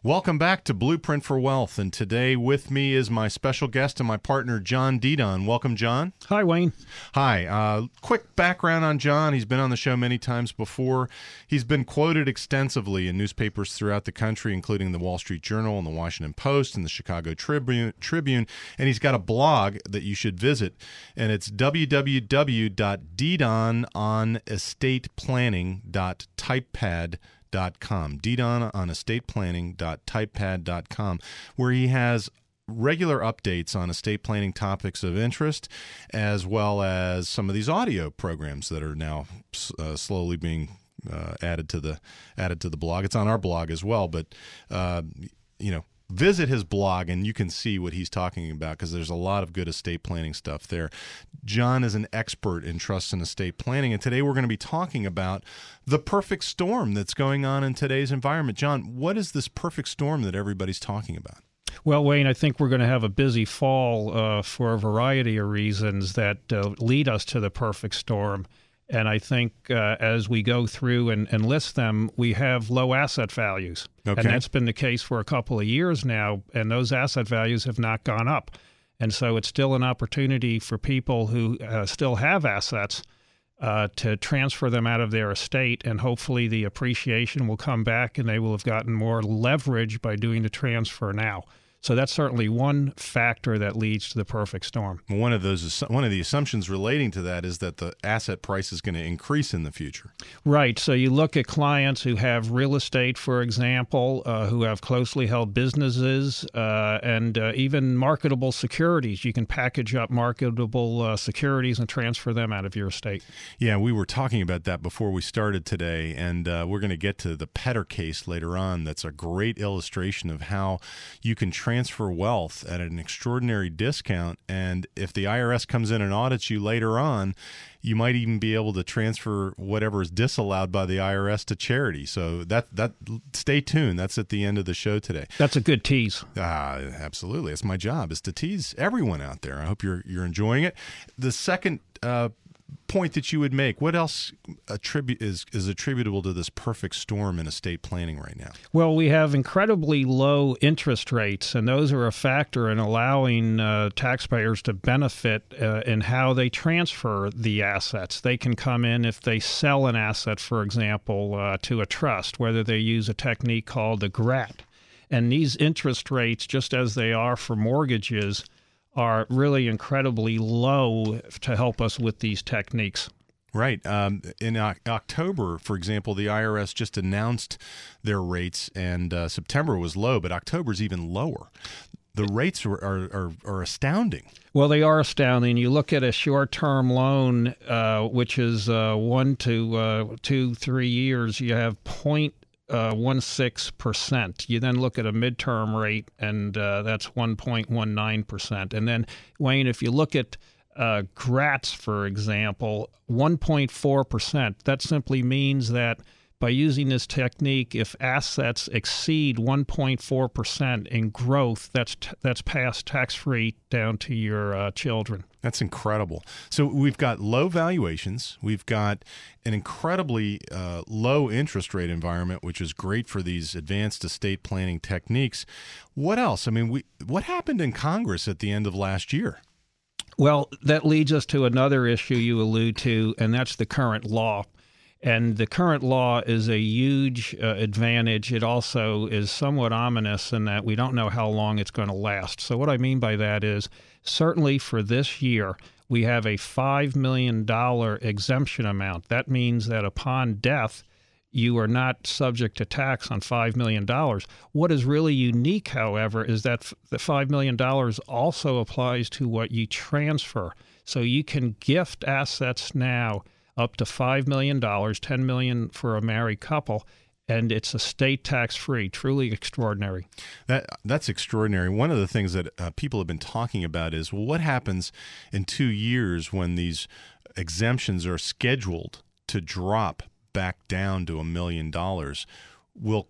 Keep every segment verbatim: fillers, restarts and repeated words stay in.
Welcome back to Blueprint for Wealth, and today with me is my special guest and my partner, John Dedon. Welcome, John. Hi, Wayne. Hi. Uh, quick background on John. He's been on the show many times before. He's been quoted extensively in newspapers throughout the country, including the Wall Street Journal and the Washington Post and the Chicago Tribune, Tribune. And he's got a blog that you should visit, and it's w w w dot dedon on estate planning dot typepad dot com. Dot com, Dedon on estate planning dot typepad dot com, where he has regular updates on estate planning topics of interest, as well as some of these audio programs that are now uh, slowly being uh, added to the added to the blog. It's on our blog as well, but uh, you know. Visit his blog and you can see what he's talking about, because there's a lot of good estate planning stuff there. John is an expert in trust and estate planning, and today we're going to be talking about the perfect storm that's going on in today's environment. John, what is this perfect storm that everybody's talking about? Well, Wayne, I think we're going to have a busy fall uh, for a variety of reasons that uh, lead us to the perfect storm. And I think uh, as we go through and, and list them, we have low asset values. Okay. And that's been the case for a couple of years now, and those asset values have not gone up. And so it's still an opportunity for people who uh, still have assets uh, to transfer them out of their estate, and hopefully the appreciation will come back and they will have gotten more leverage by doing the transfer now. So that's certainly one factor that leads to the perfect storm. One of those, one of the assumptions relating to that is that the asset price is going to increase in the future. Right. So you look at clients who have real estate, for example, uh, who have closely held businesses uh, and uh, even marketable securities. You can package up marketable uh, securities and transfer them out of your estate. Yeah, we were talking about that before we started today, and uh, we're going to get to the Petter case later on. That's a great illustration of how you can transfer transfer wealth at an extraordinary discount, and if the I R S comes in and audits you later on, you might even be able to transfer whatever is disallowed by the I R S to charity. So that that stay tuned. That's at the end of the show today. That's a good tease. Ah, absolutely. It's my job is to tease everyone out there. I hope you're you're enjoying it. The second uh, point that you would make, what else attribute is is attributable to this perfect storm in estate planning right now? Well, we have incredibly low interest rates, and those are a factor in allowing uh, taxpayers to benefit uh, in how they transfer the assets. They can come in if they sell an asset, for example, uh, to a trust, whether they use a technique called the G R A T. And these interest rates, just as they are for mortgages, are really incredibly low to help us with these techniques. Right. Um, in o- October, for example, the I R S just announced their rates, and uh, September was low, but October is even lower. The rates are, are, are, are astounding. Well, they are astounding. You look at a short-term loan, uh, which is uh, one to uh, two, three years, you have point Uh, one six percent. You then look at a midterm rate, and uh, that's one point one nine percent. And then, Wayne, if you look at uh, G R A Ts, for example, one point four percent. That simply means that by using this technique, if assets exceed one point four percent in growth, that's t- that's passed tax-free down to your uh, children. That's incredible. So we've got low valuations. We've got an incredibly uh, low interest rate environment, which is great for these advanced estate planning techniques. What else? I mean, we what happened in Congress at the end of last year? Well, that leads us to another issue you allude to, and that's the current law. And the current law is a huge uh, advantage. It also is somewhat ominous in that we don't know how long it's going to last. So what I mean by that is, certainly for this year, we have a five million dollars exemption amount. That means that upon death, you are not subject to tax on five million dollars. What is really unique, however, is that f- the five million dollars also applies to what you transfer. So you can gift assets now up to five million dollars, ten million dollars for a married couple, and it's estate tax-free. Truly extraordinary. That That's extraordinary. One of the things that uh, people have been talking about is, well, what happens in two years when these exemptions are scheduled to drop back down to a million dollars? Will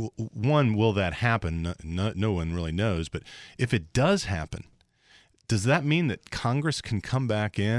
one, will that happen? No, no one really knows. But if it does happen, does that mean that Congress can come back in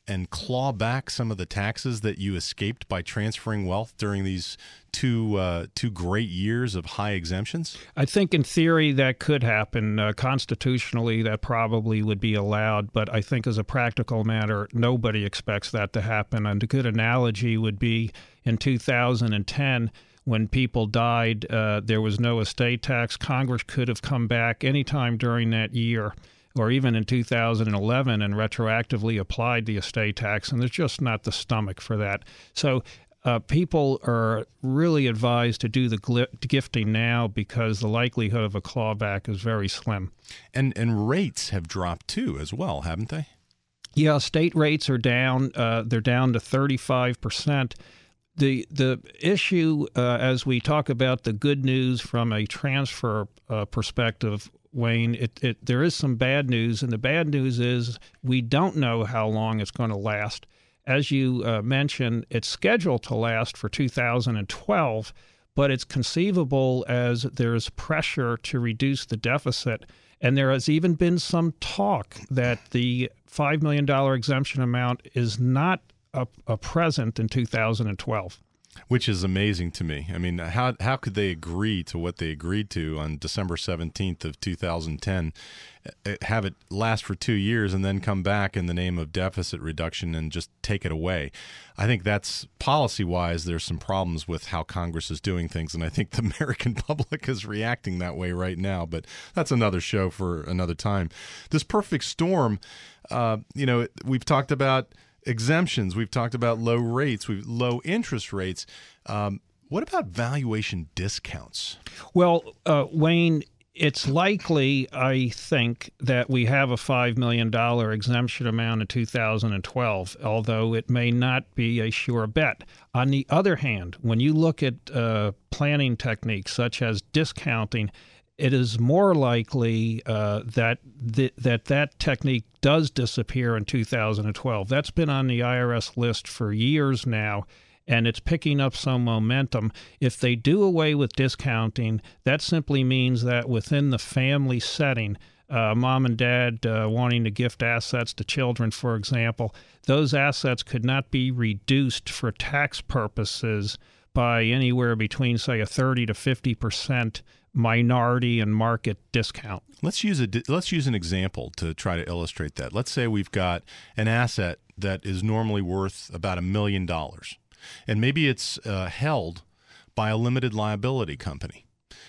and claw back some of the taxes that you escaped by transferring wealth during these two uh, two great years of high exemptions? I think in theory that could happen. Uh, constitutionally, that probably would be allowed. But I think as a practical matter, nobody expects that to happen. And a good analogy would be in two thousand ten, when people died, uh, there was no estate tax. Congress could have come back anytime during that year, or even in two thousand eleven, and retroactively applied the estate tax, and there's just not the stomach for that. So uh, people are really advised to do the gl- gifting now because the likelihood of a clawback is very slim. And and rates have dropped too as well, haven't they? Yeah, state rates are down. Uh, they're down to thirty-five percent. The the issue, uh, as we talk about the good news from a transfer uh, perspective, Wayne, it, it, there is some bad news, and the bad news is we don't know how long it's going to last. As you uh, mentioned, it's scheduled to last for two thousand twelve, but it's conceivable as there's pressure to reduce the deficit, and there has even been some talk that the five million dollars exemption amount is not a, a present in two thousand twelve. Which is amazing to me. I mean, how how could they agree to what they agreed to on December seventeenth of two thousand ten, have it last for two years and then come back in the name of deficit reduction and just take it away? I think that's policy-wise, there's some problems with how Congress is doing things, and I think the American public is reacting that way right now, but that's another show for another time. This perfect storm, uh, you know, we've talked about exemptions. We've talked about low rates, we've low interest rates. Um, what about valuation discounts? Well, uh, Wayne, it's likely, I think, that we have a five million dollars exemption amount in two thousand twelve, although it may not be a sure bet. On the other hand, when you look at uh, planning techniques such as discounting, it is more likely uh, that th- that that technique does disappear in two thousand twelve. That's been on the I R S list for years now, and it's picking up some momentum. If they do away with discounting, that simply means that within the family setting, uh, mom and dad uh, wanting to gift assets to children, for example, those assets could not be reduced for tax purposes by anywhere between, say, a thirty to fifty percent minority and market discount. Let's use a let's use an example to try to illustrate that. Let's say we've got an asset that is normally worth about a million dollars, and maybe it's uh, held by a limited liability company,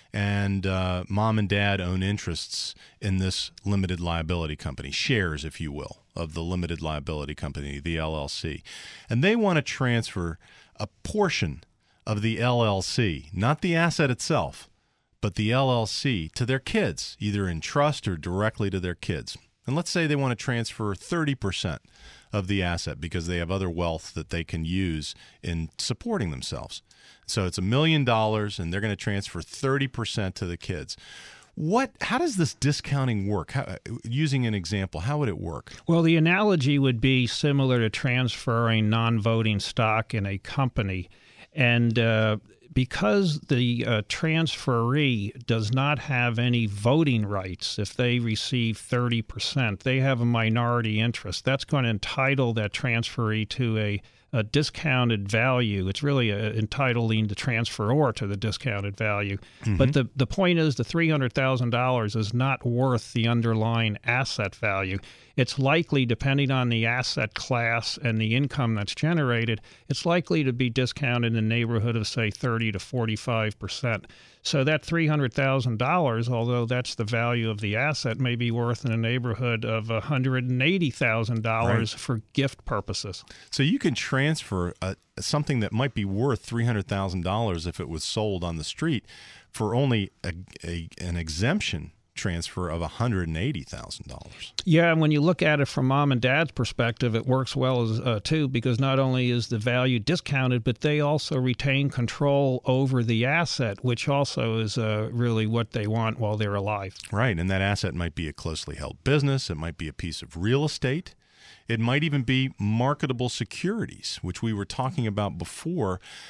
and uh, mom and dad own interests in this limited liability company, shares, if you will, of the limited liability company, the L L C, and they want to transfer a portion of the L L C, not the asset itself, but the L L C, to their kids, either in trust or directly to their kids. And let's say they want to transfer thirty percent of the asset because they have other wealth that they can use in supporting themselves. So it's a million dollars, and they're going to transfer thirty percent to the kids. What? How does this discounting work? How, using an example, how would it work? Well, the analogy would be similar to transferring non-voting stock in a company. And uh, because the uh, transferee does not have any voting rights, if they receive thirty percent, they have a minority interest. That's going to entitle that transferee to a, a discounted value. It's really a, entitling the transferor to the discounted value. Mm-hmm. But the, the point is the three hundred thousand dollars is not worth the underlying asset value. It's likely, depending on the asset class and the income that's generated, it's likely to be discounted in the neighborhood of, say, thirty to forty-five percent. So that three hundred thousand dollars, although that's the value of the asset, may be worth in the neighborhood of one hundred eighty thousand dollars right. for gift purposes. So you can transfer a, something that might be worth three hundred thousand dollars if it was sold on the street for only a, a, an exemption transfer of one hundred eighty thousand dollars. Yeah, and when you look at it from mom and dad's perspective, it works well as uh, too, because not only is the value discounted, but they also retain control over the asset, which also is uh, really what they want while they're alive. Right, and that asset might be a closely held business. It might be a piece of real estate. It might even be marketable securities, which we were talking about before.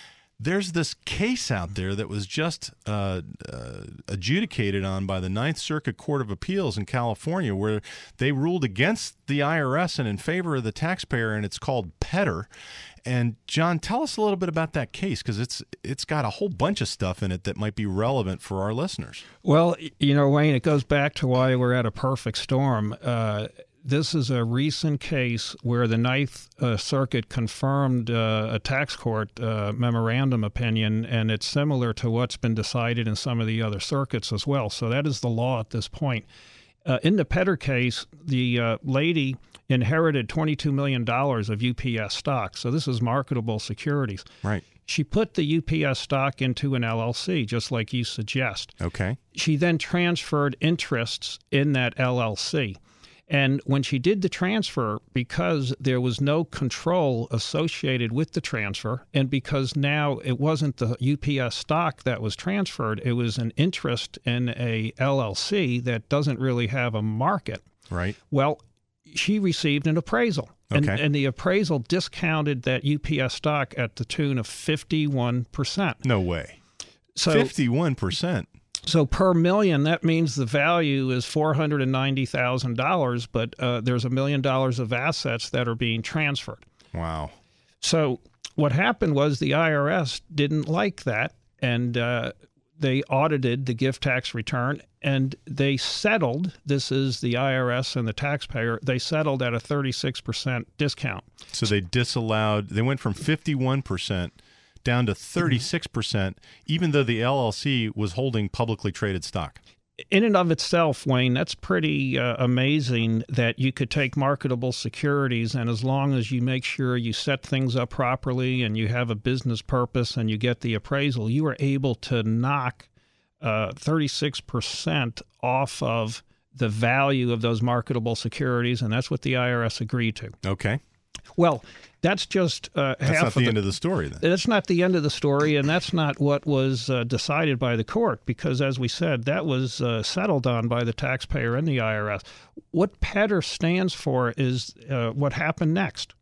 there's this case out there that was just uh, uh, adjudicated on by the Ninth Circuit Court of Appeals in California, where they ruled against the I R S and in favor of the taxpayer, and it's called Petter. And John, tell us a little bit about that case, because it's it's got a whole bunch of stuff in it that might be relevant for our listeners. Well, you know, Wayne, it goes back to why we're at a perfect storm. Uh, this is a recent case where the Ninth uh, Circuit confirmed uh, a tax court uh, memorandum opinion, and it's similar to what's been decided in some of the other circuits as well. So that is the law at this point. Uh, in the Petter case, the uh, lady inherited twenty-two million dollars of U P S stock. So this is marketable securities. Right. She put the U P S stock into an L L C, just like you suggest. Okay. She then transferred interests in that L L C. And when she did the transfer, because there was no control associated with the transfer, and because now it wasn't the U P S stock that was transferred, it was an interest in a L L C that doesn't really have a market. Right. Well, she received an appraisal. And, Okay. and the appraisal discounted that U P S stock at the tune of fifty-one percent. No way. So, fifty-one percent. so per million, that means the value is four hundred ninety thousand dollars, but uh, there's a million dollars of assets that are being transferred. Wow. So what happened was the I R S didn't like that, and uh, they audited the gift tax return, and they settled. This is the I R S and the taxpayer. They settled at a thirty-six percent discount. So they disallowed, they went from fifty-one percent down to thirty-six percent, even though the L L C was holding publicly traded stock. In and of itself, Wayne, that's pretty uh, amazing that you could take marketable securities, and as long as you make sure you set things up properly and you have a business purpose and you get the appraisal, you are able to knock uh, thirty-six percent off of the value of those marketable securities, and that's what the I R S agreed to. Okay. Well, that's just uh, That's half not of the, the end of the story then. That's not the end of the story, and that's not what was uh, decided by the court, because, as we said, that was uh, settled on by the taxpayer and the I R S. What Petter stands for is uh, what happened next.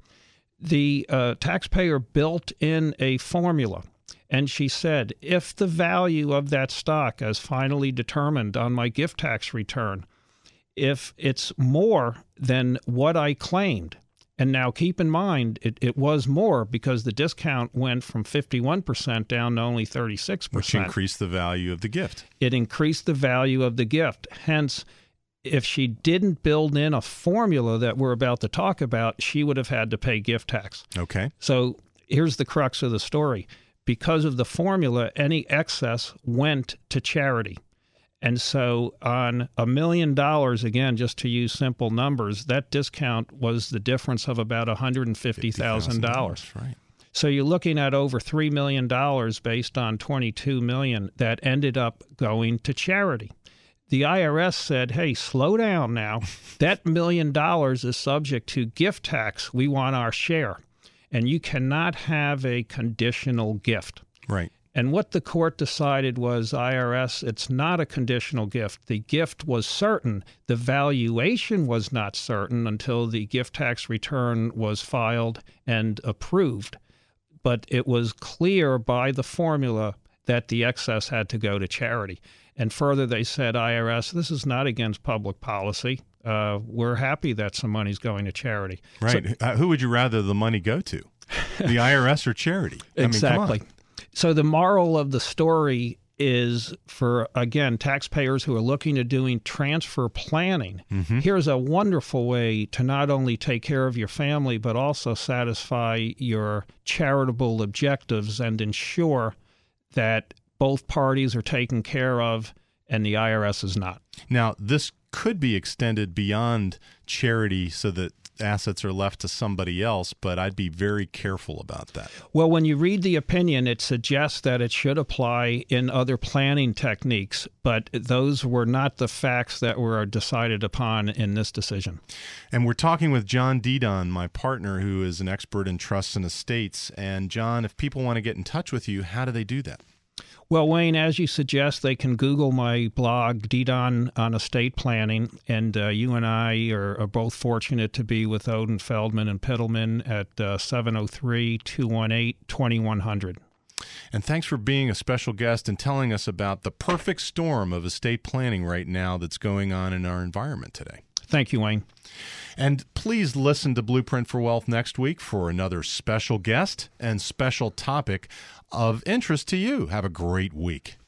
The uh, taxpayer built in a formula, and she said, if the value of that stock, as finally determined on my gift tax return, if it's more than what I claimed, and now keep in mind, it, it was more because the discount went from fifty-one percent down to only thirty-six percent. Which increased the value of the gift. It increased the value of the gift. Hence, if she didn't build in a formula that we're about to talk about, she would have had to pay gift tax. Okay. So here's the crux of the story. Because of the formula, any excess went to charity. And so on a million dollars, again, just to use simple numbers, that discount was the difference of about one hundred fifty thousand dollars. Right. So you're looking at over three million dollars based on twenty-two million dollars that ended up going to charity. The I R S said, hey, slow down now. That million dollars is subject to gift tax. We want our share. And you cannot have a conditional gift. Right. And what the court decided was, I R S, it's not a conditional gift. The gift was certain. The valuation was not certain until the gift tax return was filed and approved. But it was clear by the formula that the excess had to go to charity. And further, they said, I R S, this is not against public policy. Uh, we're happy that some money's going to charity. Right. So, uh, who would you rather the money go to? The I R S or charity? Exactly. I mean, come on. So the moral of the story is for, again, taxpayers who are looking at doing transfer planning. Mm-hmm. Here's a wonderful way to not only take care of your family, but also satisfy your charitable objectives and ensure that both parties are taken care of and the I R S is not. Now, this could be extended beyond charity so that assets are left to somebody else, but I'd be very careful about that. Well, when you read the opinion, it suggests that it should apply in other planning techniques, but those were not the facts that were decided upon in this decision. And we're talking with John Didon, my partner, who is an expert in trusts and estates. And John, if people want to get in touch with you, how do they do that? Well, Wayne, as you suggest, they can Google my blog, Didon on Estate Planning, and uh, you and I are, are both fortunate to be with Odin Feldman and Pittleman at uh, seven oh three, two one eight, two one zero zero. And thanks for being a special guest and telling us about the perfect storm of estate planning right now that's going on in our environment today. Thank you, Wayne. And please listen to Blueprint for Wealth next week for another special guest and special topic of interest to you. Have a great week.